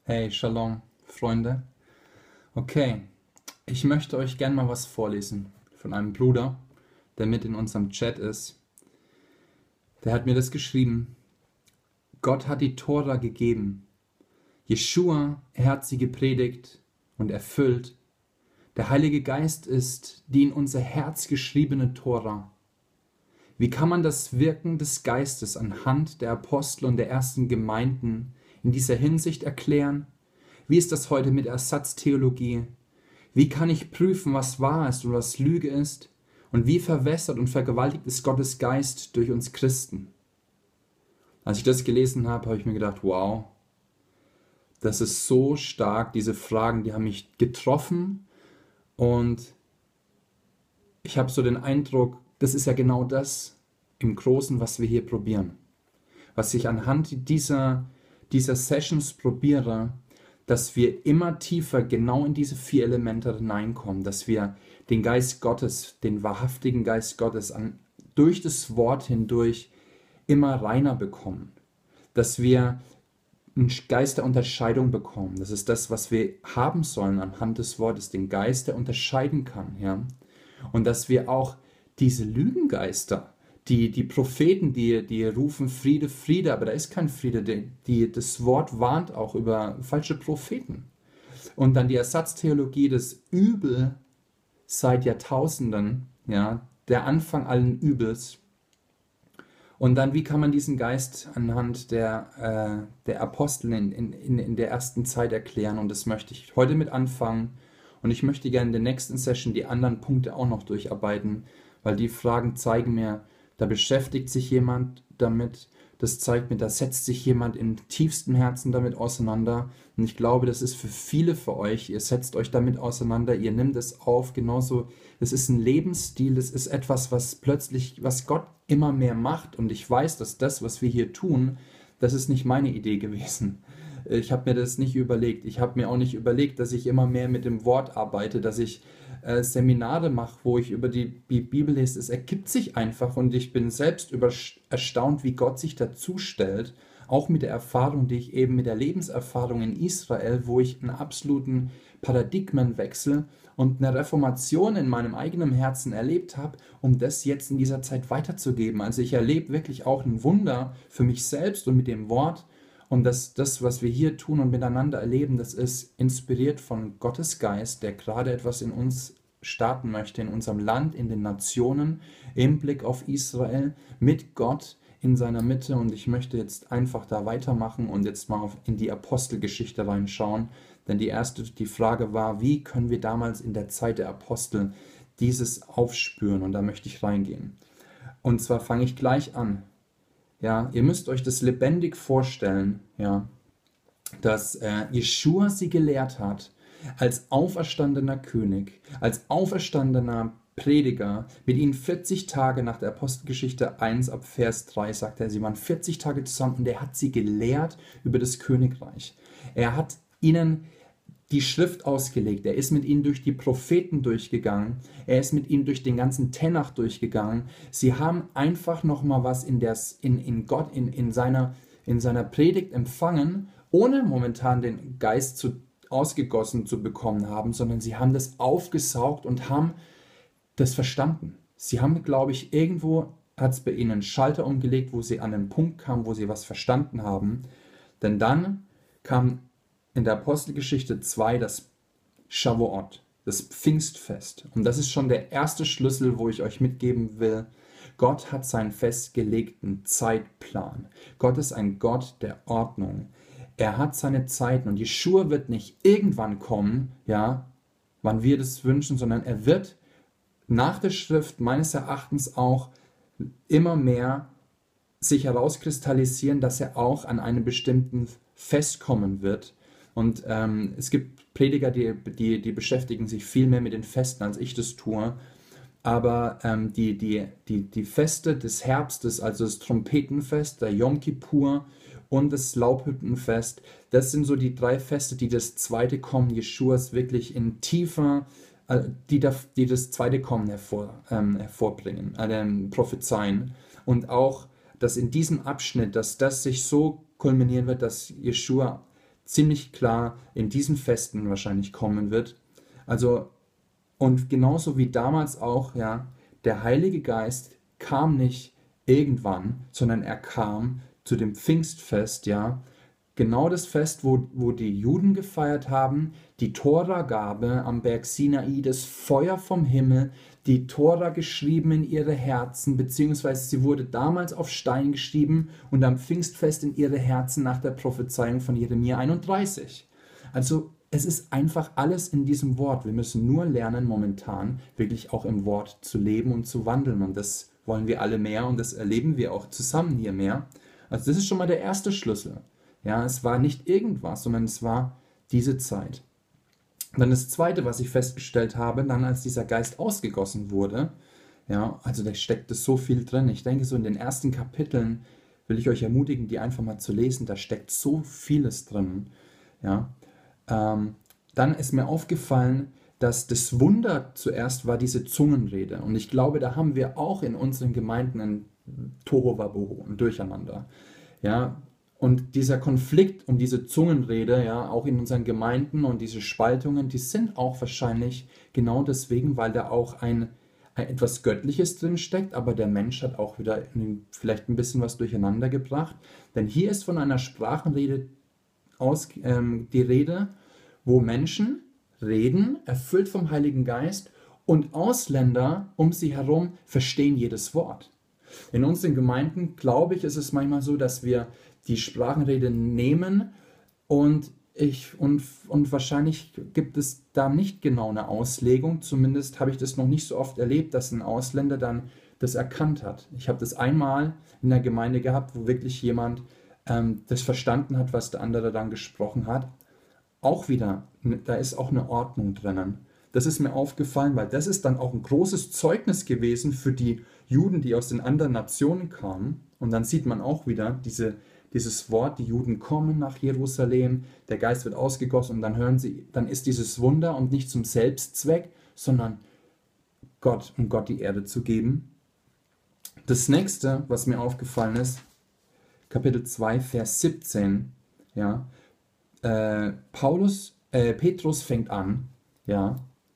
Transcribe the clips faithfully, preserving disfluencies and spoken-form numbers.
Hey, Shalom, Freunde. Okay, ich möchte euch gerne mal was vorlesen von einem Bruder, der mit in unserem Chat ist. Der hat mir das geschrieben. Gott hat die Tora gegeben. Jeschua, er hat sie gepredigt und erfüllt. Der Heilige Geist ist die in unser Herz geschriebene Tora. Wie kann man das Wirken des Geistes anhand der Apostel und der ersten Gemeinden in dieser Hinsicht erklären? Wie ist das heute mit Ersatztheologie? Wie kann ich prüfen, was wahr ist und was Lüge ist? Und wie verwässert und vergewaltigt ist Gottes Geist durch uns Christen? Als ich das gelesen habe, habe ich mir gedacht, wow, das ist so stark, diese Fragen, die haben mich getroffen. Und ich habe so den Eindruck, das ist ja genau das im Großen, was wir hier probieren. Was ich anhand dieser, dieser Sessions probiere, dass wir immer tiefer genau in diese vier Elemente hineinkommen, dass wir den Geist Gottes, den wahrhaftigen Geist Gottes an, durch das Wort hindurch immer reiner bekommen, dass wir einen Geist der Unterscheidung bekommen. Das ist das, was wir haben sollen anhand des Wortes, den Geist, der unterscheiden kann. Ja? Und dass wir auch diese Lügengeister, die, die Propheten, die, die rufen Friede, Friede, aber da ist kein Friede. Die, die, das Wort warnt auch über falsche Propheten. Und dann die Ersatztheologie, das Übel seit Jahrtausenden, ja, der Anfang allen Übels. Und dann, wie kann man diesen Geist anhand der, äh, der Apostel in, in, in der ersten Zeit erklären? Und das möchte ich heute mit anfangen. Und ich möchte gerne in der nächsten Session die anderen Punkte auch noch durcharbeiten, weil die Fragen zeigen mir, da beschäftigt sich jemand damit, das zeigt mir, da setzt sich jemand im tiefsten Herzen damit auseinander. Und ich glaube, das ist für viele von euch, ihr setzt euch damit auseinander, ihr nehmt es auf, genauso, das ist ein Lebensstil, das ist etwas, was plötzlich, was Gott immer mehr macht. Und ich weiß, dass das, was wir hier tun, das ist nicht meine Idee gewesen. Ich habe mir das nicht überlegt. Ich habe mir auch nicht überlegt, dass ich immer mehr mit dem Wort arbeite, dass ich äh, Seminare mache, wo ich über die, die Bibel lese. Es ergibt sich einfach und ich bin selbst über, erstaunt, wie Gott sich dazu stellt, auch mit der Erfahrung, die ich eben mit der Lebenserfahrung in Israel, wo ich einen absoluten Paradigmenwechsel und eine Reformation in meinem eigenen Herzen erlebt habe, um das jetzt in dieser Zeit weiterzugeben. Also ich erlebe wirklich auch ein Wunder für mich selbst und mit dem Wort. Und das, das, was wir hier tun und miteinander erleben, das ist inspiriert von Gottes Geist, der gerade etwas in uns starten möchte, in unserem Land, in den Nationen, im Blick auf Israel, mit Gott in seiner Mitte. Und ich möchte jetzt einfach da weitermachen und jetzt mal auf, in die Apostelgeschichte reinschauen. Denn die erste, die Frage war, wie können wir damals in der Zeit der Apostel dieses aufspüren? Und da möchte ich reingehen. Und zwar fange ich gleich an. Ja, ihr müsst euch das lebendig vorstellen, ja, dass äh, Jeschua sie gelehrt hat, als auferstandener König, als auferstandener Prediger, mit ihnen vierzig Tage nach der Apostelgeschichte eins ab Vers drei, sagt er, sie waren vierzig Tage zusammen und er hat sie gelehrt über das Königreich. Er hat ihnen die Schrift ausgelegt, er ist mit ihnen durch die Propheten durchgegangen, er ist mit ihnen durch den ganzen Tenach durchgegangen. Sie haben einfach nochmal was in, der, in, in Gott, in, in, seiner, in seiner Predigt empfangen, ohne momentan den Geist zu, ausgegossen zu bekommen haben, sondern sie haben das aufgesaugt und haben das verstanden. Sie haben, glaube ich, irgendwo hat es bei ihnen einen Schalter umgelegt, wo sie an einen Punkt kamen, wo sie was verstanden haben. Denn dann kam in der Apostelgeschichte zwei das Shavuot, das Pfingstfest. Und das ist schon der erste Schlüssel, wo ich euch mitgeben will. Gott hat seinen festgelegten Zeitplan. Gott ist ein Gott der Ordnung. Er hat seine Zeiten und Jeschua wird nicht irgendwann kommen, ja, wann wir das wünschen, sondern er wird nach der Schrift meines Erachtens auch immer mehr sich herauskristallisieren, dass er auch an einem bestimmten Fest kommen wird. Und ähm, es gibt Prediger, die, die, die beschäftigen sich viel mehr mit den Festen, als ich das tue. Aber ähm, die, die, die, die Feste des Herbstes, also das Trompetenfest, der Yom Kippur und das Laubhüttenfest, das sind so die drei Feste, die das zweite Kommen Jeschuas wirklich in tiefer, äh, die, da, die das zweite Kommen hervor, ähm, hervorbringen, äh, prophezeien. Und auch, dass in diesem Abschnitt, dass das sich so kulminieren wird, dass Jeschua ziemlich klar in diesen Festen wahrscheinlich kommen wird. Also, und genauso wie damals auch, ja, der Heilige Geist kam nicht irgendwann, sondern er kam zu dem Pfingstfest, ja, genau das Fest, wo, wo die Juden gefeiert haben, die Tora-Gabe am Berg Sinai, das Feuer vom Himmel, die Tora geschrieben in ihre Herzen, beziehungsweise sie wurde damals auf Stein geschrieben und am Pfingstfest in ihre Herzen nach der Prophezeiung von Jeremia einunddreißig. Also es ist einfach alles in diesem Wort. Wir müssen nur lernen, momentan wirklich auch im Wort zu leben und zu wandeln. Und das wollen wir alle mehr und das erleben wir auch zusammen hier mehr. Also das ist schon mal der erste Schlüssel. Ja, es war nicht irgendwas, sondern es war diese Zeit. Dann das Zweite, was ich festgestellt habe, dann als dieser Geist ausgegossen wurde, ja, also da steckte so viel drin. Ich denke, so in den ersten Kapiteln will ich euch ermutigen, die einfach mal zu lesen. Da steckt so vieles drin. Ja, ähm, dann ist mir aufgefallen, dass das Wunder zuerst war diese Zungenrede. Und ich glaube, da haben wir auch in unseren Gemeinden ein Tohuwabohu, ein Durcheinander. Ja, und dieser Konflikt um diese Zungenrede, ja, auch in unseren Gemeinden und diese Spaltungen, die sind auch wahrscheinlich genau deswegen, weil da auch ein, ein etwas Göttliches drin steckt, aber der Mensch hat auch wieder vielleicht ein bisschen was durcheinander gebracht. Denn hier ist von einer Sprachenrede aus, ähm, die Rede, wo Menschen reden, erfüllt vom Heiligen Geist, und Ausländer um sie herum verstehen jedes Wort. In unseren Gemeinden, glaube ich, ist es manchmal so, dass wir die Sprachenrede nehmen und, ich, und, und wahrscheinlich gibt es da nicht genau eine Auslegung. Zumindest habe ich das noch nicht so oft erlebt, dass ein Ausländer dann das erkannt hat. Ich habe das einmal in der Gemeinde gehabt, wo wirklich jemand ähm, das verstanden hat, was der andere dann gesprochen hat. Auch wieder, da ist auch eine Ordnung drinnen. Das ist mir aufgefallen, weil das ist dann auch ein großes Zeugnis gewesen für die Juden, die aus den anderen Nationen kamen. Und dann sieht man auch wieder diese, dieses Wort, die Juden kommen nach Jerusalem, der Geist wird ausgegossen und dann hören sie, dann ist dieses Wunder und nicht zum Selbstzweck, sondern Gott, um Gott die Erde zu geben. Das nächste, was mir aufgefallen ist, Kapitel zwei, Vers siebzehn, ja, äh, Paulus, äh, Petrus fängt an, ja,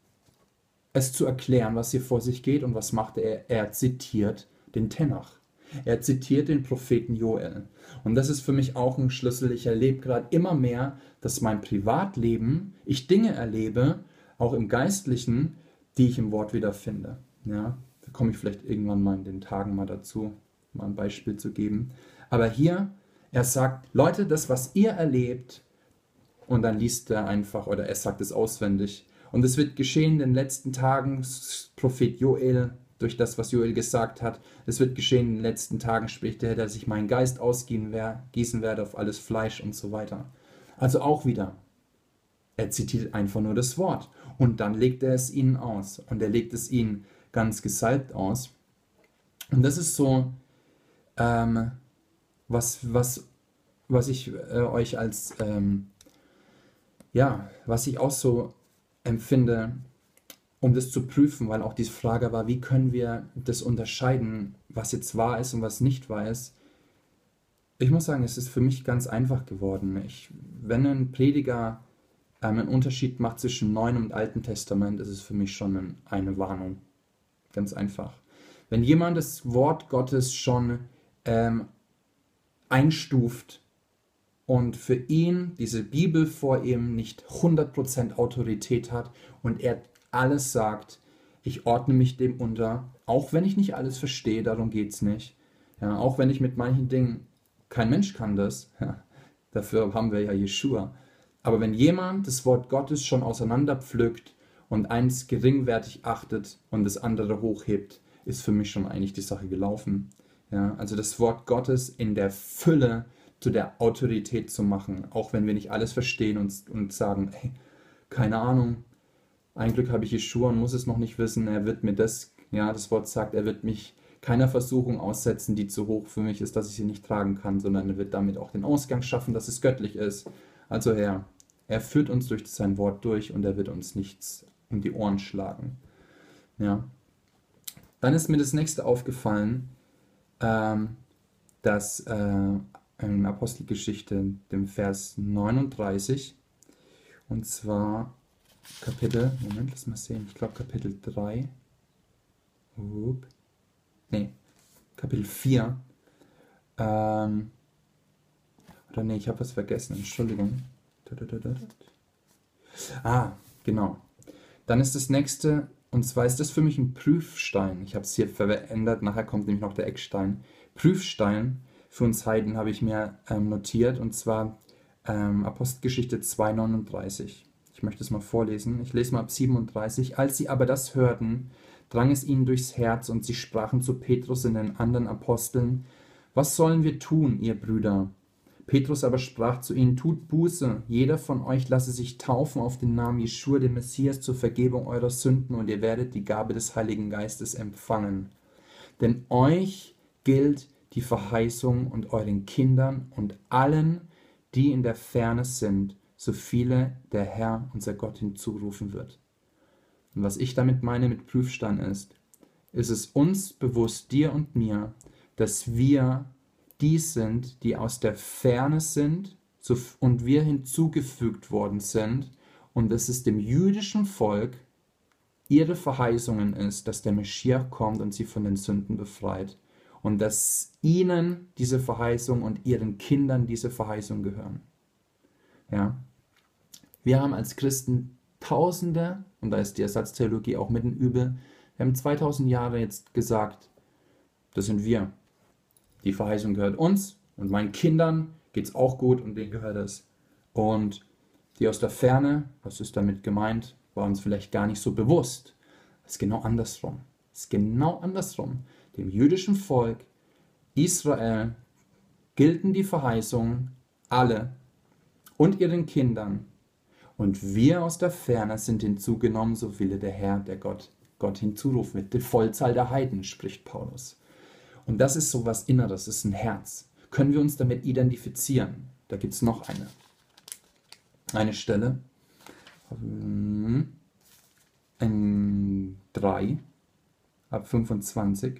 es zu erklären, was hier vor sich geht, und was macht er? Er zitiert den Tenach. Er zitiert den Propheten Joel. Und das ist für mich auch ein Schlüssel. Ich erlebe gerade immer mehr, dass mein Privatleben, ich Dinge erlebe, auch im Geistlichen, die ich im Wort wiederfinde. Ja, da komme ich vielleicht irgendwann mal in den Tagen mal dazu, mal ein Beispiel zu geben. Aber hier, er sagt, Leute, das, was ihr erlebt, und dann liest er einfach, oder er sagt es auswendig. Und es wird geschehen in den letzten Tagen, Prophet Joel, durch das, was Joel gesagt hat. Es wird geschehen in den letzten Tagen, spricht er, dass ich meinen Geist ausgießen werde auf alles Fleisch und so weiter. Also auch wieder, er zitiert einfach nur das Wort. Und dann legt er es ihnen aus. Und er legt es ihnen ganz gesalbt aus. Und das ist so, ähm, was, was, was ich äh, euch als, ähm, ja, was ich auch so empfinde, um das zu prüfen, weil auch diese Frage war, wie können wir das unterscheiden, was jetzt wahr ist und was nicht wahr ist. Ich muss sagen, es ist für mich ganz einfach geworden. Ich, wenn ein Prediger ähm, einen Unterschied macht zwischen Neuen und Alten Testament, ist es für mich schon ein, eine Warnung. Ganz einfach. Wenn jemand das Wort Gottes schon ähm, einstuft und für ihn diese Bibel vor ihm nicht hundert Prozent Autorität hat und er alles sagt, ich ordne mich dem unter, auch wenn ich nicht alles verstehe, darum geht es nicht. Ja, auch wenn ich mit manchen Dingen, kein Mensch kann das, ja, dafür haben wir ja Jeshua. Aber wenn jemand das Wort Gottes schon auseinanderpflückt und eins geringwertig achtet und das andere hochhebt, ist für mich schon eigentlich die Sache gelaufen. Ja, also das Wort Gottes in der Fülle zu der Autorität zu machen, auch wenn wir nicht alles verstehen und, und sagen, hey, keine Ahnung, ein Glück habe ich Jeshua und muss es noch nicht wissen, er wird mir das, ja, das Wort sagt, er wird mich keiner Versuchung aussetzen, die zu hoch für mich ist, dass ich sie nicht tragen kann, sondern er wird damit auch den Ausgang schaffen, dass es göttlich ist. Also Herr, er führt uns durch sein Wort durch und er wird uns nichts um die Ohren schlagen. Ja. Dann ist mir das nächste aufgefallen, ähm, dass, äh, in Apostelgeschichte, dem Vers neununddreißig. Und zwar Kapitel, Moment, lass mal sehen, ich glaube Kapitel drei. Upp. Nee, Kapitel vier. Ähm, oder nee, ich habe was vergessen, Entschuldigung. Ah, genau. Dann ist das nächste, und zwar ist das für mich ein Prüfstein. Ich habe es hier verändert, nachher kommt nämlich noch der Eckstein. Prüfstein für uns Heiden habe ich mir ähm, notiert, und zwar ähm, Apostelgeschichte zwei neununddreißig. Ich möchte es mal vorlesen. Ich lese mal ab siebenunddreißig. Als sie aber das hörten, drang es ihnen durchs Herz, und sie sprachen zu Petrus und den anderen Aposteln: Was sollen wir tun, ihr Brüder? Petrus aber sprach zu ihnen: Tut Buße, jeder von euch lasse sich taufen auf den Namen Jeschua, den Messias, zur Vergebung eurer Sünden, und ihr werdet die Gabe des Heiligen Geistes empfangen. Denn euch gilt die Verheißung und euren Kindern und allen, die in der Ferne sind, so viele der Herr, unser Gott, hinzurufen wird. Und was ich damit meine mit Prüfstein ist, ist es uns bewusst, dir und mir, dass wir die sind, die aus der Ferne sind so, und wir hinzugefügt worden sind, und dass es dem jüdischen Volk ihre Verheißungen ist, dass der Meschiach kommt und sie von den Sünden befreit, und dass ihnen diese Verheißung und ihren Kindern diese Verheißung gehören. Ja? Wir haben als Christen Tausende, und da ist die Ersatztheologie auch mitten übel, wir haben zweitausend Jahre jetzt gesagt, das sind wir. Die Verheißung gehört uns, und meinen Kindern geht es auch gut, und denen gehört es. Und die aus der Ferne, was ist damit gemeint, war uns vielleicht gar nicht so bewusst. Es ist genau andersrum. Es ist genau andersrum. Dem jüdischen Volk Israel gelten die Verheißungen alle und ihren Kindern. Und wir aus der Ferne sind hinzugenommen, so wille der Herr, der Gott, Gott hinzurufen wird. Die Vollzahl der Heiden, spricht Paulus. Und das ist so was Inneres, das ist ein Herz. Können wir uns damit identifizieren? Da gibt es noch eine. Eine Stelle. In drei, ab fünfundzwanzig.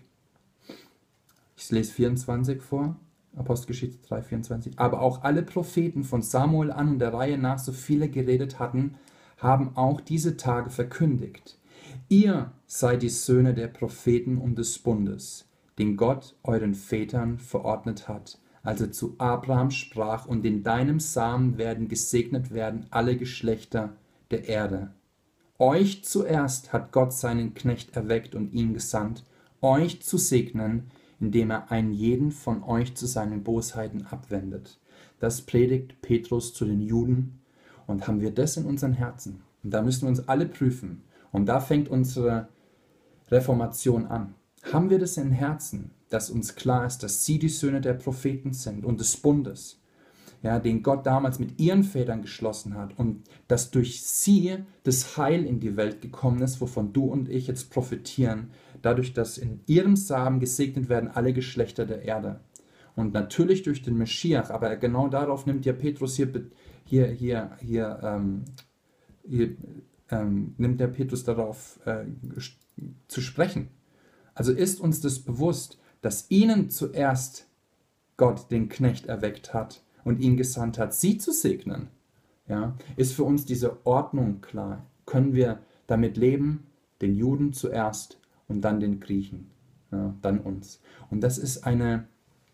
Ich lese vierundzwanzig vor. Apostelgeschichte drei, vierundzwanzig. Aber auch alle Propheten von Samuel an und der Reihe nach, so viele geredet hatten, haben auch diese Tage verkündigt: Ihr seid die Söhne der Propheten und des Bundes, den Gott euren Vätern verordnet hat, als er zu Abraham sprach: Und in deinem Samen werden gesegnet werden alle Geschlechter der Erde. Euch zuerst hat Gott seinen Knecht erweckt und ihn gesandt, euch zu segnen, indem er einen jeden von euch zu seinen Bosheiten abwendet. Das predigt Petrus zu den Juden, und haben wir das in unseren Herzen. Und da müssen wir uns alle prüfen. Und da fängt unsere Reformation an. Haben wir das in Herzen, dass uns klar ist, dass sie die Söhne der Propheten sind und des Bundes, ja, den Gott damals mit ihren Vätern geschlossen hat, und dass durch sie das Heil in die Welt gekommen ist, wovon du und ich jetzt profitieren, dadurch, dass in ihrem Samen gesegnet werden alle Geschlechter der Erde. Und natürlich durch den Meschiach, aber genau darauf nimmt ja Petrus hier, hier, hier, hier, ähm, hier ähm, nimmt der Petrus darauf äh, zu sprechen. Also ist uns das bewusst, dass ihnen zuerst Gott den Knecht erweckt hat und ihn gesandt hat, sie zu segnen. Ja, ist für uns diese Ordnung klar? Können wir damit leben? Den Juden zuerst und dann den Griechen, ja, dann uns. Und das ist eine,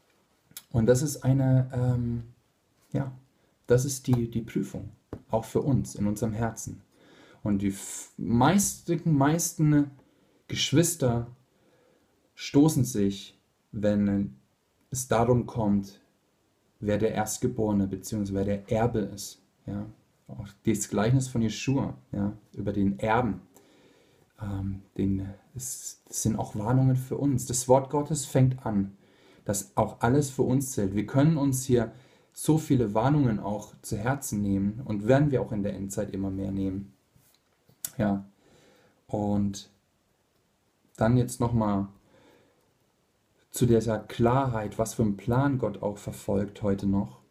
und das ist eine, ähm, ja, das ist die, die Prüfung, auch für uns in unserem Herzen. Und die meisten, meisten Geschwister stoßen sich, wenn es darum kommt, wer der Erstgeborene bzw. wer der Erbe ist. Ja? Auch das Gleichnis von Jeschua, ja, über den Erben. Ähm, den, es, das sind auch Warnungen für uns. Das Wort Gottes fängt an, dass auch alles für uns zählt. Wir können uns hier so viele Warnungen auch zu Herzen nehmen, und werden wir auch in der Endzeit immer mehr nehmen. Ja, und dann jetzt nochmal zu dieser Klarheit, was für einen Plan Gott auch verfolgt heute noch.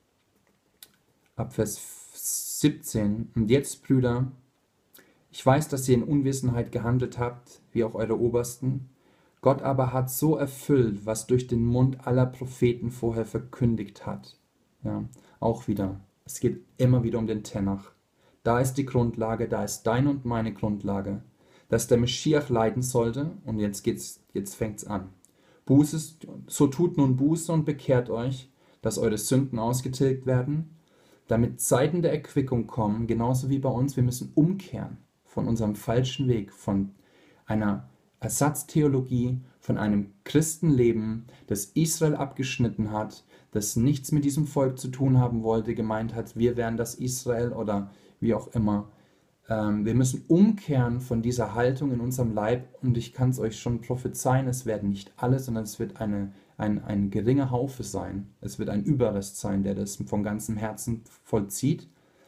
Ab Vers siebzehn. Und jetzt, Brüder, ich weiß, dass ihr in Unwissenheit gehandelt habt, wie auch eure Obersten. Gott aber hat so erfüllt, was durch den Mund aller Propheten vorher verkündigt hat, Ja, auch wieder. Es geht immer wieder um den Tenach. Da ist die Grundlage, da ist deine und meine Grundlage, dass der Meschiach leiden sollte und jetzt geht's, jetzt fängt's an. Buße, so tut nun Buße und bekehrt euch, dass eure Sünden ausgetilgt werden, damit Zeiten der Erquickung kommen, genauso wie bei uns. Wir müssen umkehren von unserem falschen Weg, von einer Ersatztheologie, von einem Christenleben, das Israel abgeschnitten hat, das nichts mit diesem Volk zu tun haben wollte, gemeint hat, wir wären das Israel oder wie auch immer. Ähm, wir müssen umkehren von dieser Haltung in unserem Leib und ich kann es euch schon prophezeien, es werden nicht alle, sondern es wird eine, ein, ein geringer Haufe sein. Es wird ein Überrest sein, der das von ganzem Herzen vollzieht.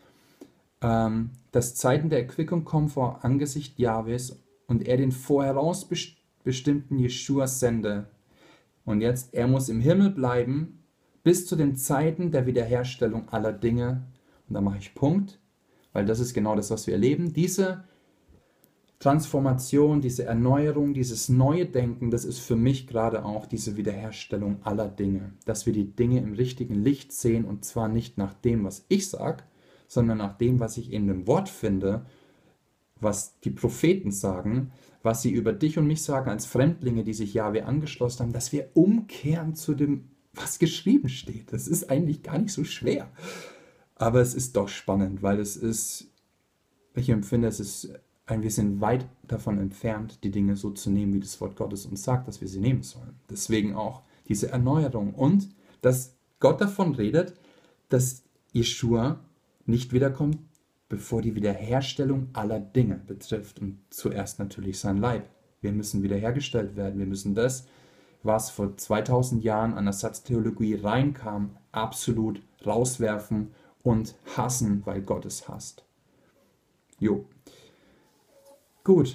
Ähm, dass Zeiten der Erquickung kommen vor Angesicht Jahwes und er den vorherausbestimmten Jeschua sende. Und jetzt, er muss im Himmel bleiben bis zu den Zeiten der Wiederherstellung aller Dinge. Und da mache ich Punkt, weil das ist genau das, was wir erleben. Diese Transformation, diese Erneuerung, dieses neue Denken, das ist für mich gerade auch diese Wiederherstellung aller Dinge. Dass wir die Dinge im richtigen Licht sehen und zwar nicht nach dem, was ich sage, sondern nach dem, was ich in dem Wort finde, was die Propheten sagen, was sie über dich und mich sagen als Fremdlinge, die sich Jahwe angeschlossen haben, dass wir umkehren zu dem, was geschrieben steht. Das ist eigentlich gar nicht so schwer. Aber es ist doch spannend, weil es ist, ich empfinde, es ist ein, wir sind weit davon entfernt, die Dinge so zu nehmen, wie das Wort Gottes uns sagt, dass wir sie nehmen sollen. Deswegen auch diese Erneuerung und dass Gott davon redet, dass Jeschua nicht wiederkommt, bevor die Wiederherstellung aller Dinge betrifft und zuerst natürlich sein Leib. Wir müssen wiederhergestellt werden. Wir müssen das, was vor zweitausend Jahren an Ersatztheologie reinkam, absolut rauswerfen und hassen, weil Gott es hasst. Jo. Gut.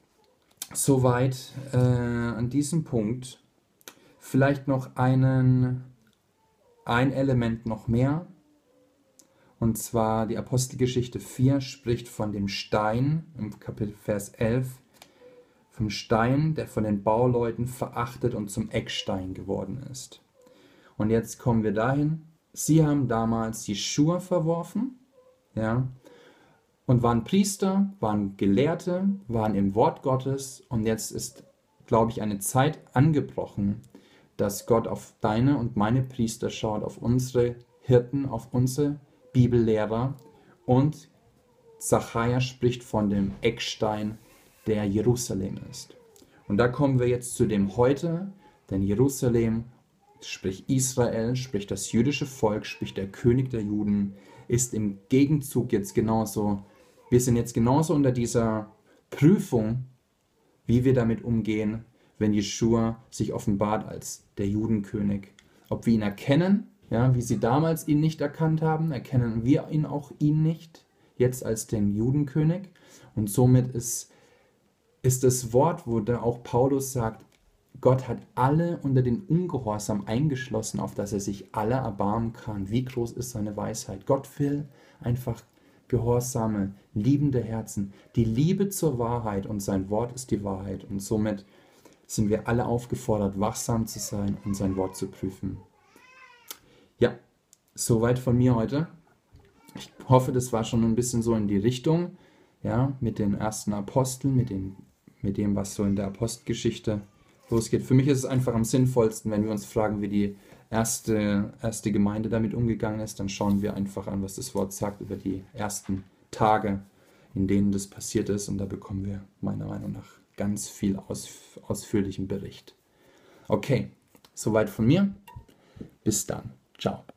Soweit äh, an diesem Punkt. Vielleicht noch einen, ein Element noch mehr. Und zwar die Apostelgeschichte vier spricht von dem Stein, im Kapitel Vers elf, vom Stein, der von den Bauleuten verachtet und zum Eckstein geworden ist. Und jetzt kommen wir dahin, sie haben damals Jeschua verworfen, ja, und waren Priester, waren Gelehrte, waren im Wort Gottes und jetzt ist, glaube ich, eine Zeit angebrochen, dass Gott auf deine und meine Priester schaut, auf unsere Hirten, auf unsere Bibellehrer und Zachariah spricht von dem Eckstein, der Jerusalem ist. Und da kommen wir jetzt zu dem heute, denn Jerusalem, sprich Israel, sprich das jüdische Volk, sprich der König der Juden, ist im Gegenzug jetzt genauso, wir sind jetzt genauso unter dieser Prüfung, wie wir damit umgehen, wenn Jeschua sich offenbart als der Judenkönig. Ob wir ihn erkennen, ja, wie sie damals ihn nicht erkannt haben, erkennen wir ihn auch ihn nicht, jetzt als den Judenkönig. Und somit ist, ist das Wort, wo da auch Paulus sagt, Gott hat alle unter den Ungehorsam eingeschlossen, auf dass er sich alle erbarmen kann. Wie groß ist seine Weisheit? Gott will einfach gehorsame, liebende Herzen. Die Liebe zur Wahrheit und sein Wort ist die Wahrheit. Und somit sind wir alle aufgefordert, wachsam zu sein und sein Wort zu prüfen. Ja, soweit von mir heute. Ich hoffe, das war schon ein bisschen so in die Richtung, ja, mit den ersten Aposteln, mit, den, mit dem, was so in der Apostelgeschichte losgeht. Für mich ist es einfach am sinnvollsten, wenn wir uns fragen, wie die erste, erste Gemeinde damit umgegangen ist, dann schauen wir einfach an, was das Wort sagt über die ersten Tage, in denen das passiert ist. Und da bekommen wir meiner Meinung nach ganz viel aus, ausführlichen Bericht. Okay, soweit von mir. Bis dann. Ciao.